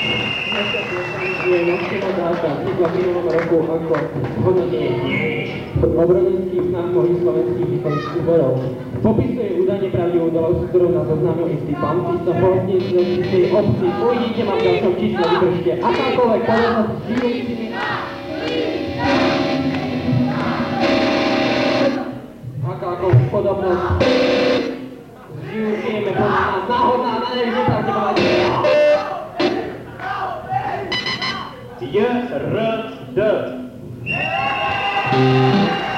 Vznikla v minulom roku ako hodnotenie obrodenských snah mnohých slovenských historických zborov. Popisuje údajne pravdivú udalosť, ktorú nás oznámil istý pán Cista Hortný z tej obci. Uvidíte, mám v ďalšom čísle, vydržte. Akákoľvek podobnosť s žijúcimi... Akákoľvek podobnosť s žijúcimi je podľa nás náhodná, na neviem, že tam nebavať. JRD.